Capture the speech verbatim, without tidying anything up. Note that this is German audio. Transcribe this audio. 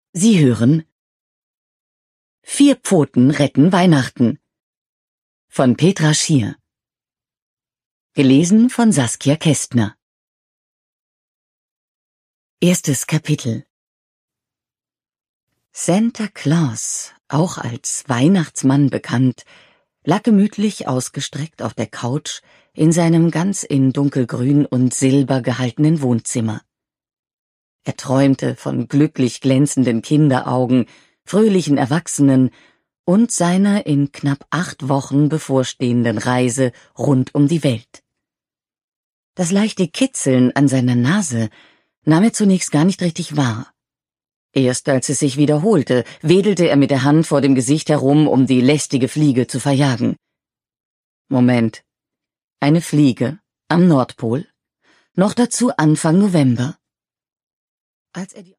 Sie hören Vier Pfoten retten Weihnachten von Petra Schier. Gelesen von Saskia Kästner. Erstes Kapitel. Santa Claus, auch als Weihnachtsmann bekannt, lag gemütlich ausgestreckt auf der Couch in seinem ganz in dunkelgrün und silber gehaltenen Wohnzimmer. Er träumte von glücklich glänzenden Kinderaugen, fröhlichen Erwachsenen und seiner in knapp acht Wochen bevorstehenden Reise rund um die Welt. Das leichte Kitzeln an seiner Nase nahm er zunächst gar nicht richtig wahr. Erst als es sich wiederholte, wedelte er mit der Hand vor dem Gesicht herum, um die lästige Fliege zu verjagen. Moment. Eine Fliege am Nordpol? Noch dazu Anfang November? Als er die